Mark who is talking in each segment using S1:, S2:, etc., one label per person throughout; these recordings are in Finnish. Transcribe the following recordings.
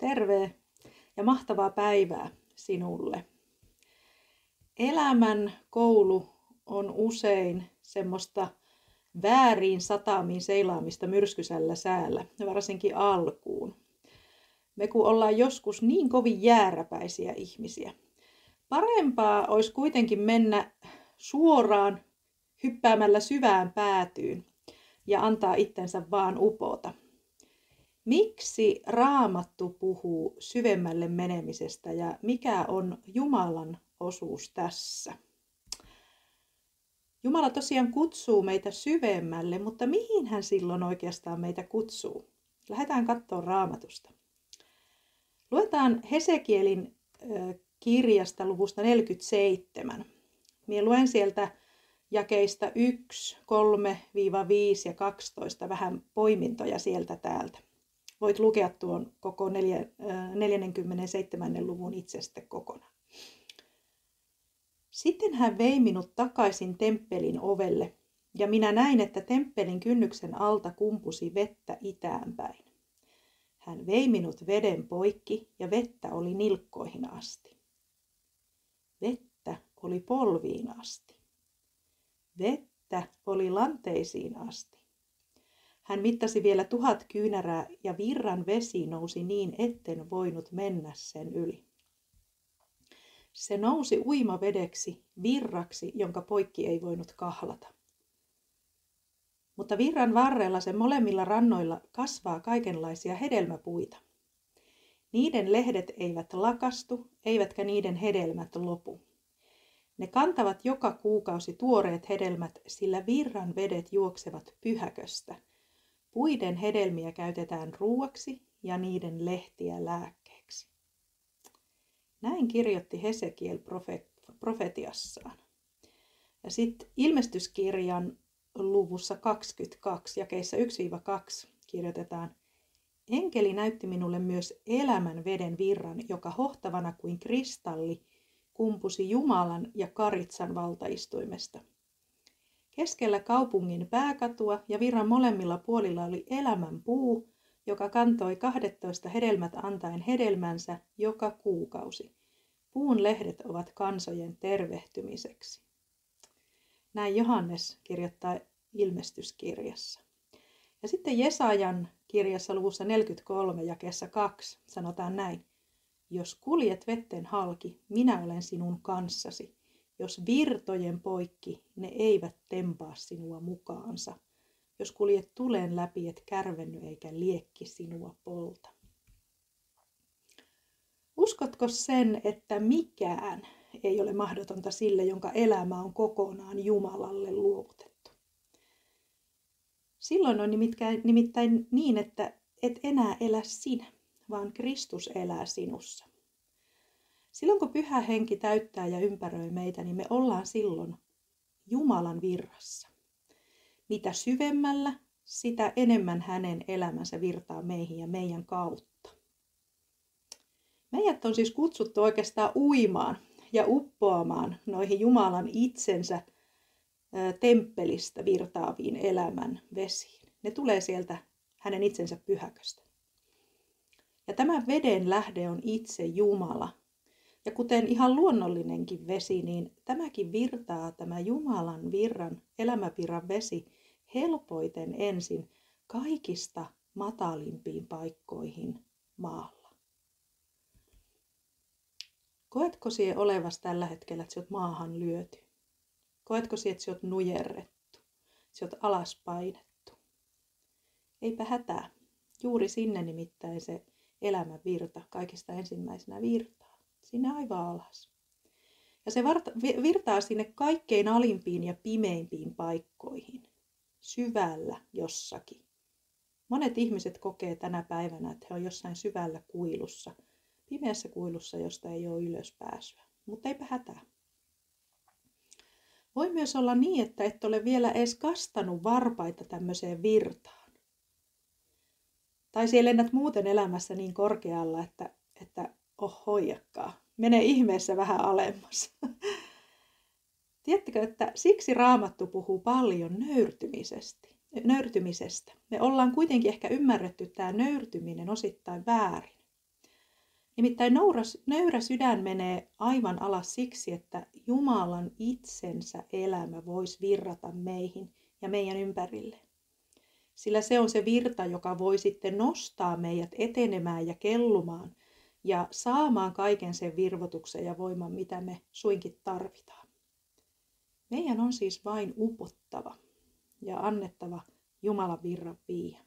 S1: Terve ja mahtavaa päivää sinulle. Elämän koulu on usein semmoista vääriin satamiin seilaamista myrskyisellä säällä, varsinkin alkuun. Me kun ollaan joskus niin kovin jääräpäisiä ihmisiä. Parempaa olisi kuitenkin mennä suoraan hyppäämällä syvään päätyyn ja antaa itsensä vaan upota. Miksi Raamattu puhuu syvemmälle menemisestä ja mikä on Jumalan osuus tässä? Jumala tosiaan kutsuu meitä syvemmälle, mutta mihin hän silloin oikeastaan meitä kutsuu? Lähdetään katsomaan Raamatusta. Luetaan Hesekielin kirjasta luvusta 47. Minä luen sieltä jakeista 1, 3-5 ja 12 vähän poimintoja sieltä täältä. Voit lukea tuon koko 47. luvun itsestä kokonaan. Sitten hän vei minut takaisin temppelin ovelle, ja minä näin, että temppelin kynnyksen alta kumpusi vettä itäänpäin. Hän vei minut veden poikki, ja vettä oli nilkkoihin asti. Vettä oli polviin asti. Vettä oli lanteisiin asti. Hän mittasi vielä 1000 kyynärää ja virran vesi nousi niin, etten voinut mennä sen yli. Se nousi uimavedeksi, virraksi, jonka poikki ei voinut kahlata. Mutta virran varrella sen molemmilla rannoilla kasvaa kaikenlaisia hedelmäpuita. Niiden lehdet eivät lakastu, eivätkä niiden hedelmät lopu. Ne kantavat joka kuukausi tuoreet hedelmät, sillä virran vedet juoksevat pyhäköstä. Puiden hedelmiä käytetään ruuaksi ja niiden lehtiä lääkkeeksi. Näin kirjoitti Hesekiel profetiassaan. Ja sitten ilmestyskirjan luvussa 22, jakeissa 1-2 kirjoitetaan: Enkeli näytti minulle myös elämän veden virran, joka hohtavana kuin kristalli kumpusi Jumalan ja Karitsan valtaistuimesta. Keskellä kaupungin pääkatua ja virran molemmilla puolilla oli elämän puu, joka kantoi 12 hedelmät antaen hedelmänsä joka kuukausi. Puun lehdet ovat kansojen tervehtymiseksi. Näin Johannes kirjoittaa ilmestyskirjassa. Ja sitten Jesajan kirjassa luvussa 43 jakeessa 2 sanotaan näin: Jos kuljet vetten halki, minä olen sinun kanssasi. Jos virtojen poikki, ne eivät tempaa sinua mukaansa. Jos kuljet tulen läpi, et kärvenny eikä liekki sinua polta. Uskotko sen, että mikään ei ole mahdotonta sille, jonka elämä on kokonaan Jumalalle luovutettu? Silloin on nimittäin niin, että et enää elä sinä, vaan Kristus elää sinussa. Silloin kun Pyhä Henki täyttää ja ympäröi meitä, niin me ollaan silloin Jumalan virrassa. Mitä syvemmällä, sitä enemmän hänen elämänsä virtaa meihin ja meidän kautta. Meidät on siis kutsuttu oikeastaan uimaan ja uppoamaan noihin Jumalan itsensä temppelistä virtaaviin elämän vesiin. Ne tulee sieltä hänen itsensä pyhäköstä. Ja tämä veden lähde on itse Jumala. Ja kuten ihan luonnollinenkin vesi, niin tämäkin virtaa, tämä Jumalan virran, elämävirran vesi, helpoiten ensin kaikista matalimpiin paikkoihin maalla. Koetko sinä olevasi tällä hetkellä, että sinä olet maahan lyöty? Koetko sinä, että sinä olet nujerrettu? Sinä olet alaspainettu? Eipä hätää. Juuri sinne nimittäin se elämän virta kaikista ensimmäisenä virtaa. Sinne aivan alas. Ja se virtaa sinne kaikkein alimpiin ja pimeimpiin paikkoihin. Syvällä jossakin. Monet ihmiset kokee tänä päivänä, että he on jossain syvällä kuilussa. Pimeässä kuilussa, josta ei ole ylöspääsyä. Mutta eipä hätää. Voi myös olla niin, että et ole vielä edes kastanut varpaita tämmöiseen virtaan. Tai siellä lennät muuten elämässä niin korkealla, että hoijakkaa. Mene ihmeessä vähän alemmas. Tiedättekö, että siksi Raamattu puhuu paljon nöyrtymisestä. Me ollaan kuitenkin ehkä ymmärretty tämä nöyrtyminen osittain väärin. Nimittäin nöyrä sydän menee aivan alas siksi, että Jumalan itsensä elämä voisi virrata meihin ja meidän ympärille. Sillä se on se virta, joka voi sitten nostaa meidät etenemään ja kellumaan ja saamaan kaiken sen virvotuksen ja voiman, mitä me suinkin tarvitaan. Meidän on siis vain upottava ja annettava Jumalan virran viiä.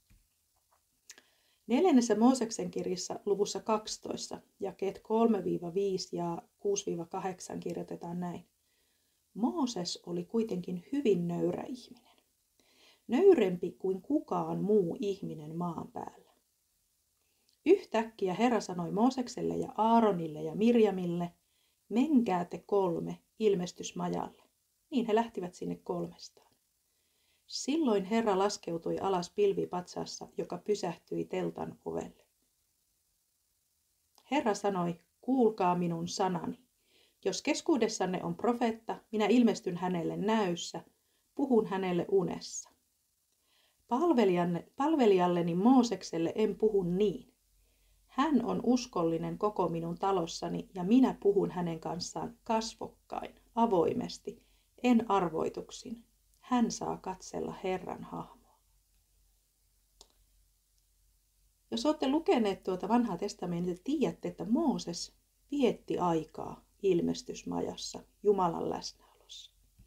S1: 4. Mooseksen kirjassa luvussa 12, jakeet 3-5 ja 6-8 kirjoitetaan näin. Mooses oli kuitenkin hyvin nöyrä ihminen. Nöyrempi kuin kukaan muu ihminen maan päällä. Yhtäkkiä Herra sanoi Moosekselle ja Aaronille ja Mirjamille, menkää te 3 ilmestysmajalle. Niin he lähtivät sinne 3. Silloin Herra laskeutui alas pilvipatsaassa, joka pysähtyi teltan ovelle. Herra sanoi, kuulkaa minun sanani. Jos keskuudessanne on profeetta, minä ilmestyn hänelle näyssä, puhun hänelle unessa. Palvelijalleni Moosekselle en puhu niin. Hän on uskollinen koko minun talossani ja minä puhun hänen kanssaan kasvokkain, avoimesti, en arvoituksin. Hän saa katsella Herran hahmoa. Jos olette lukeneet tuota vanhaa testamenttia, tiedätte, että Mooses vietti aikaa ilmestysmajassa Jumalan läsnäolossa.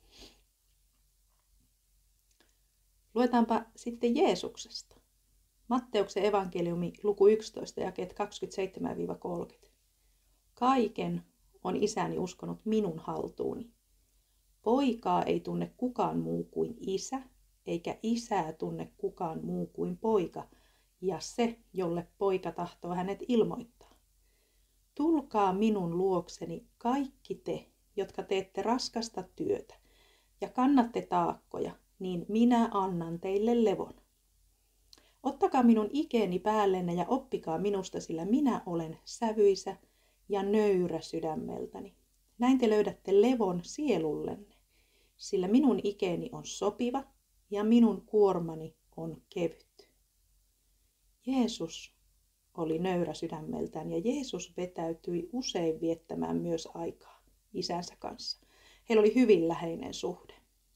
S1: Luetaanpa sitten Jeesuksesta. Matteuksen evankeliumi luku 11, jakeet 27-30. Kaiken on isäni uskonut minun haltuuni. Poikaa ei tunne kukaan muu kuin isä, eikä isää tunne kukaan muu kuin poika, ja se, jolle poika tahtoo hänet ilmoittaa. Tulkaa minun luokseni kaikki te, jotka teette raskasta työtä ja kannatte taakkoja, niin minä annan teille levon. Ottakaa minun ikeeni päällenne ja oppikaa minusta, sillä minä olen sävyisä ja nöyrä sydämeltäni. Näin te löydätte levon sielullenne, sillä minun ikeeni on sopiva ja minun kuormani on kevyt. Jeesus oli nöyrä sydämeltään ja Jeesus vetäytyi usein viettämään myös aikaa isänsä kanssa. Heillä oli hyvin läheinen suhde.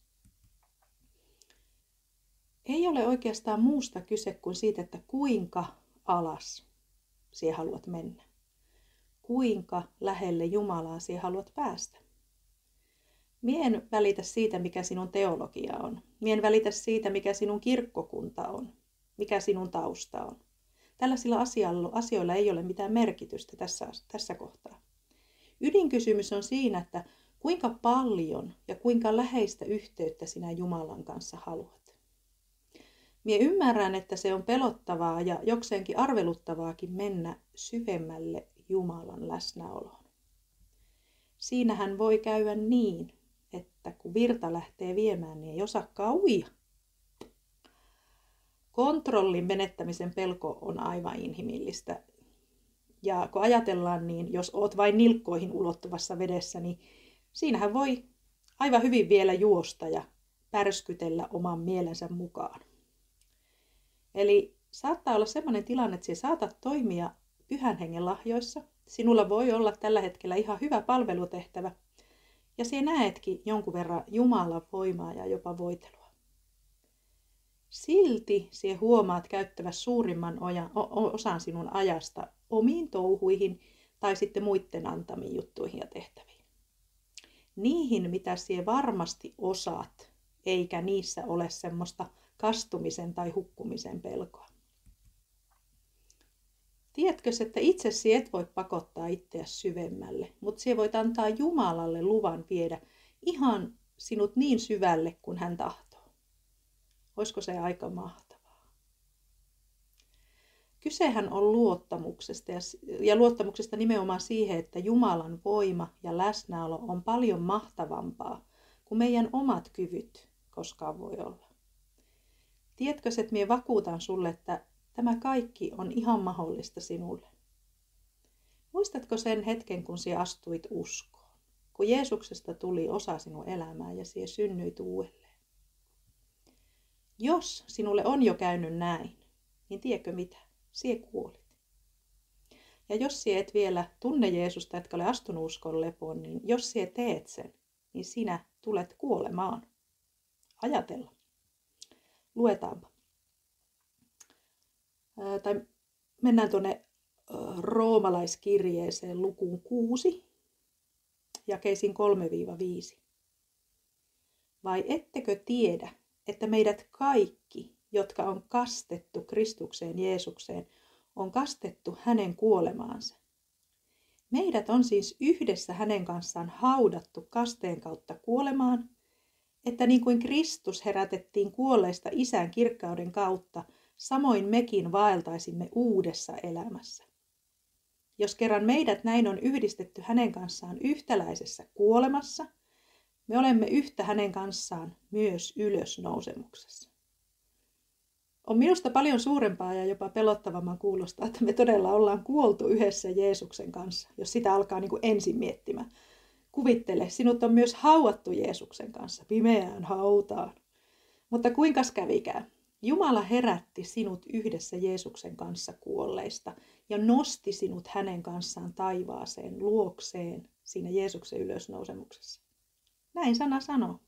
S1: Ei ole oikeastaan muusta kyse kuin siitä, että kuinka alas sinä haluat mennä. Kuinka lähelle Jumalaa sinä haluat päästä. Mie en välitä siitä, mikä sinun teologia on. Mie en välitä siitä, mikä sinun kirkkokunta on. Mikä sinun tausta on. Tällaisilla asioilla ei ole mitään merkitystä tässä kohtaa. Ydinkysymys on siinä, että kuinka paljon ja kuinka läheistä yhteyttä sinä Jumalan kanssa haluat. Mie ymmärrän, että se on pelottavaa ja jokseenkin arveluttavaakin mennä syvemmälle Jumalan läsnäoloon. Siinähän voi käydä niin, että kun virta lähtee viemään, niin ei osaakaan uida. Kontrollin menettämisen pelko on aivan inhimillistä. Ja kun ajatellaan, niin jos oot vain nilkkoihin ulottuvassa vedessä, niin siinähän voi aivan hyvin vielä juosta ja pärskytellä oman mielensä mukaan. Eli saattaa olla sellainen tilanne, että sinä saatat toimia Pyhän Hengen lahjoissa. Sinulla voi olla tällä hetkellä ihan hyvä palvelutehtävä. Ja sinä näetkin jonkun verran Jumalan voimaa ja jopa voitelua. Silti sinä huomaat käyttävä suurimman osan sinun ajasta omiin touhuihin tai sitten muiden antamiin juttuihin ja tehtäviin. Niihin, mitä sinä varmasti osaat, eikä niissä ole semmoista kastumisen tai hukkumisen pelkoa. Tiedätkö, että itsesi et voi pakottaa itseäsi syvemmälle, mutta sinä voit antaa Jumalalle luvan viedä ihan sinut niin syvälle kuin hän tahtoo. Olisiko se aika mahtavaa? Kysehän on luottamuksesta ja luottamuksesta nimenomaan siihen, että Jumalan voima ja läsnäolo on paljon mahtavampaa kuin meidän omat kyvyt koskaan voi olla. Tiedätkö, että minä vakuutan sulle, että tämä kaikki on ihan mahdollista sinulle. Muistatko sen hetken, kun sinä astuit uskoon? Kun Jeesuksesta tuli osa sinun elämää ja sinä synnyit uudelleen. Jos sinulle on jo käynyt näin, niin tiedätkö mitä? Sinä kuolit. Ja jos sinä et vielä tunne Jeesusta, etkä ole astunut uskon lepoon, niin jos sinä teet sen, niin sinä tulet kuolemaan. Ajatella. Luetaanpa. Tai mennään tuonne roomalaiskirjeeseen lukuun 6, jakeisiin 3-5. Vai ettekö tiedä, että meidät kaikki, jotka on kastettu Kristukseen Jeesukseen, on kastettu hänen kuolemaansa? Meidät on siis yhdessä hänen kanssaan haudattu kasteen kautta kuolemaan, että niin kuin Kristus herätettiin kuolleista Isän kirkkauden kautta, samoin mekin vaeltaisimme uudessa elämässä. Jos kerran meidät näin on yhdistetty hänen kanssaan yhtäläisessä kuolemassa, me olemme yhtä hänen kanssaan myös ylösnousemuksessa. On minusta paljon suurempaa ja jopa pelottavamman kuulostaa, että me todella ollaan kuoltu yhdessä Jeesuksen kanssa, jos sitä alkaa niin kuin ensin miettimään. Kuvittele, sinut on myös haudattu Jeesuksen kanssa, pimeään hautaan. Mutta kuinkas kävikään? Jumala herätti sinut yhdessä Jeesuksen kanssa kuolleista ja nosti sinut hänen kanssaan taivaaseen luokseen siinä Jeesuksen ylösnousemuksessa. Näin sana sanoo.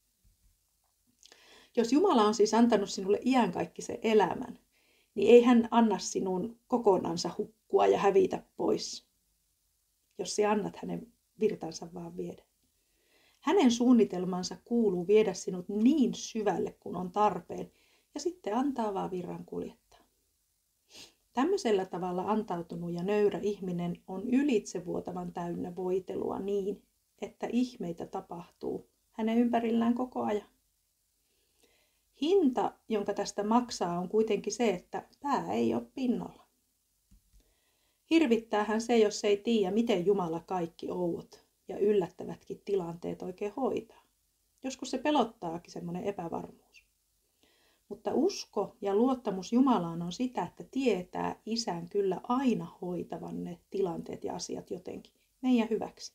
S1: Jos Jumala on siis antanut sinulle iankaikkisen elämän, niin ei hän anna sinun kokonansa hukkua ja hävitä pois, jos sinä annat hänen virtansa vaan viedä. Hänen suunnitelmansa kuuluu viedä sinut niin syvälle kuin on tarpeen ja sitten antaa vaan virran kuljettaa. Tämmöisellä tavalla antautunut ja nöyrä ihminen on ylitsevuotavan täynnä voitelua niin, että ihmeitä tapahtuu hänen ympärillään koko ajan. Hinta, jonka tästä maksaa, on kuitenkin se, että pää ei ole pinnalla. Hirvittäähän se, jos ei tiedä, miten Jumala kaikki oudot ja yllättävätkin tilanteet oikein hoitaa. Joskus se pelottaakin semmoinen epävarmuus. Mutta usko ja luottamus Jumalaan on sitä, että tietää Isän kyllä aina hoitavan ne tilanteet ja asiat jotenkin meidän hyväksi.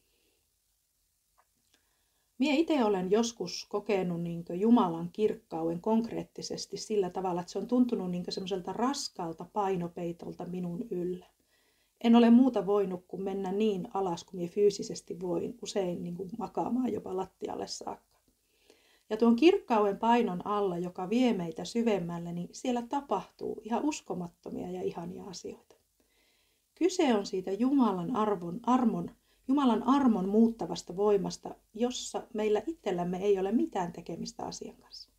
S1: Minä itse olen joskus kokenut Jumalan kirkkauden konkreettisesti sillä tavalla, että se on tuntunut semmoiselta raskaalta painopeitolta minun yllä. En ole muuta voinut kuin mennä niin alas kuin minä fyysisesti voin, usein makaamaan jopa lattialle saakka. Ja tuon kirkkauden painon alla, joka vie meitä syvemmälle, niin siellä tapahtuu ihan uskomattomia ja ihania asioita. Kyse on siitä Jumalan armon muuttavasta voimasta, jossa meillä itsellämme ei ole mitään tekemistä asian kanssa.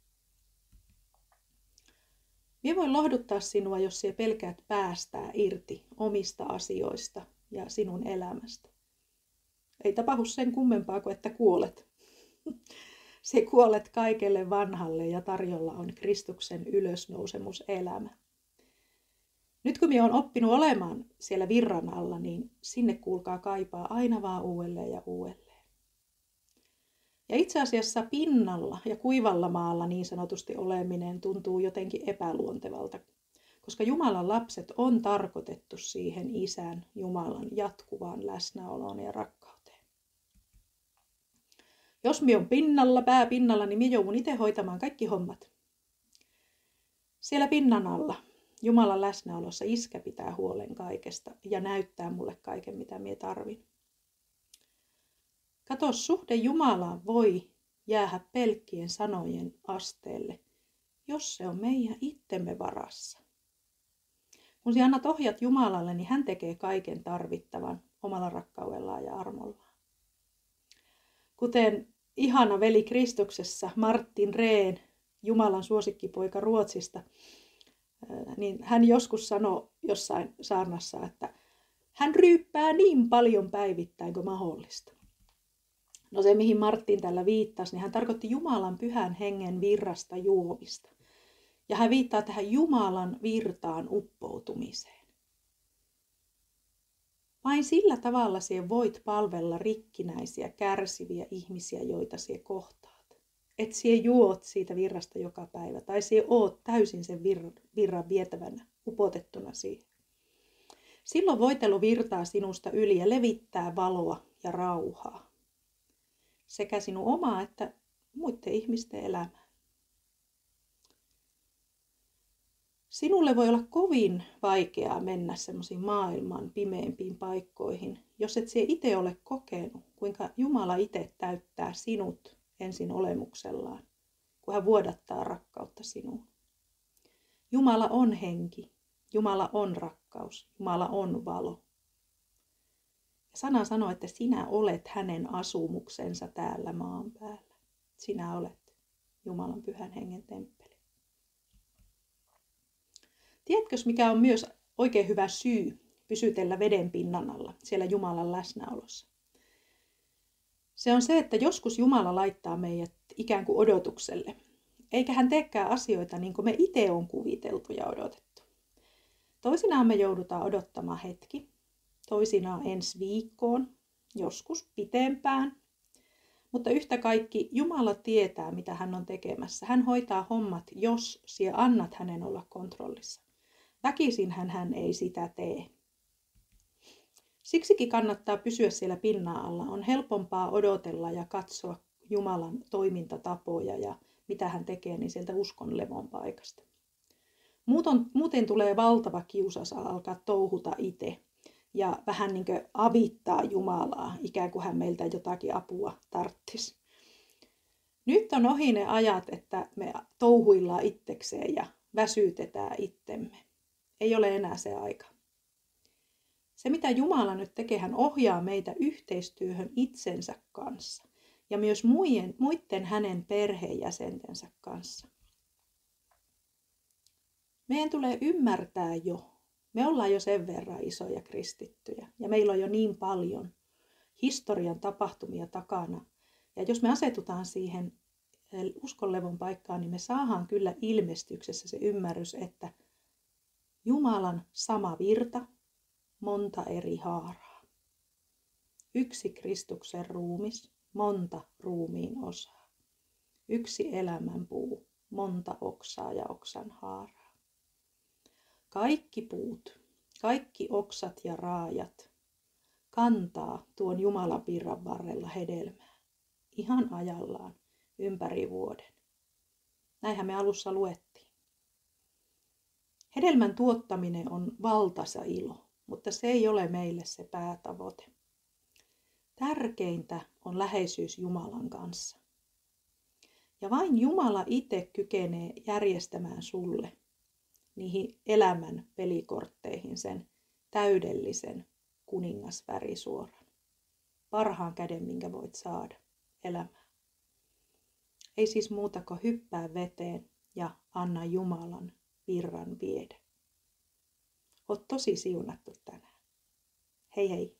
S1: Minä voin lohduttaa sinua, jos sinä pelkäät päästää irti omista asioista ja sinun elämästä. Ei tapahdu sen kummempaa kuin, että kuolet. Se kuolet kaikelle vanhalle ja tarjolla on Kristuksen ylösnousemuselämä. Nyt kun minä olen oppinut olemaan siellä virran alla, niin sinne kuulkaa kaipaa aina vaan uudelleen ja uudelleen. Ja itse asiassa pinnalla ja kuivalla maalla niin sanotusti oleminen tuntuu jotenkin epäluontevalta, koska Jumalan lapset on tarkoitettu siihen Isän Jumalan jatkuvaan läsnäoloon ja rakkauteen. Jos minä olen pinnalla, pääpinnalla, niin minä joudun itse hoitamaan kaikki hommat. Siellä pinnan alla Jumalan läsnäolossa Iskä pitää huolen kaikesta ja näyttää mulle kaiken, mitä minä tarvin. Kato, suhde Jumalaan voi jäädä pelkkien sanojen asteelle, jos se on meidän itsemme varassa. Kun sinä annat ohjat Jumalalle, niin hän tekee kaiken tarvittavan omalla rakkaudellaan ja armollaan. Kuten ihana veli Kristuksessa Martin Rehn, Jumalan suosikkipoika Ruotsista, niin hän joskus sanoi jossain saarnassa, että hän ryyppää niin paljon päivittäin kuin mahdollista. No se, mihin Martin tällä viittasi, niin hän tarkoitti Jumalan pyhän hengen virrasta juomista. Ja hän viittaa tähän Jumalan virtaan uppoutumiseen. Vain sillä tavalla sinä voit palvella rikkinäisiä, kärsiviä ihmisiä, joita sinä kohtaat. Että sinä juot siitä virrasta joka päivä, tai sinä oot täysin sen virran vietävänä, upotettuna siihen. Silloin voitelu virtaa sinusta yli ja levittää valoa ja rauhaa. Sekä sinun omaa että muiden ihmisten elämää. Sinulle voi olla kovin vaikeaa mennä semmoisiin maailman pimeimpiin paikkoihin, jos et sie itse ole kokenut, kuinka Jumala itse täyttää sinut ensin olemuksellaan, kun hän vuodattaa rakkautta sinuun. Jumala on henki, Jumala on rakkaus, Jumala on valo. Sana sanoo, että sinä olet hänen asumuksensa täällä maan päällä. Sinä olet Jumalan pyhän hengen temppeli. Tiedätkö, mikä on myös oikein hyvä syy pysytellä veden pinnan alla, siellä Jumalan läsnäolossa? Se on se, että joskus Jumala laittaa meidät ikään kuin odotukselle. Eikä hän teekään asioita niin kuin me itse on kuviteltu ja odotettu. Toisinaan me joudutaan odottamaan hetki, toisinaan ensi viikkoon, joskus pitempään. Mutta yhtä kaikki Jumala tietää, mitä hän on tekemässä. Hän hoitaa hommat, jos sinä annat hänen olla kontrollissa. Väkisinhän hän ei sitä tee. Siksikin kannattaa pysyä siellä pinnan alla. On helpompaa odotella ja katsoa Jumalan toimintatapoja ja mitä hän tekee niin sieltä uskon levon paikasta. Muuten tulee valtava kiusaus alkaa touhuta itse ja vähän niin kuin avittaa Jumalaa, ikään kuin hän meiltä jotakin apua tarttisi. Nyt on ohi ne ajat, että me touhuillaan itsekseen ja väsytetään itsemme. Ei ole enää se aika. Se, mitä Jumala nyt tekee, hän ohjaa meitä yhteistyöhön itsensä kanssa ja myös muiden hänen perheenjäsentensä kanssa. Meidän tulee ymmärtää jo. Me ollaan jo sen verran isoja kristittyjä ja meillä on jo niin paljon historian tapahtumia takana. Ja jos me asetutaan siihen uskonlevon paikkaan, niin me saadaan kyllä ilmestyksessä se ymmärrys, että Jumalan sama virta, monta eri haaraa. Yksi Kristuksen ruumis, monta ruumiin osaa. Yksi elämän puu, monta oksaa ja oksan haaraa. Kaikki puut, kaikki oksat ja raajat kantaa tuon Jumalan virran varrella hedelmää. Ihan ajallaan, ympäri vuoden. Näinhän me alussa luettiin. Hedelmän tuottaminen on valtaisa ilo, mutta se ei ole meille se päätavoite. Tärkeintä on läheisyys Jumalan kanssa. Ja vain Jumala itse kykenee järjestämään sulle niihin elämän pelikortteihin sen täydellisen kuningasvärisuoran. Parhaan käden, minkä voit saada elämään. Ei siis muuta kuin hyppää veteen ja anna Jumalan virran viedä. Oot tosi siunattu tänään. Hei hei!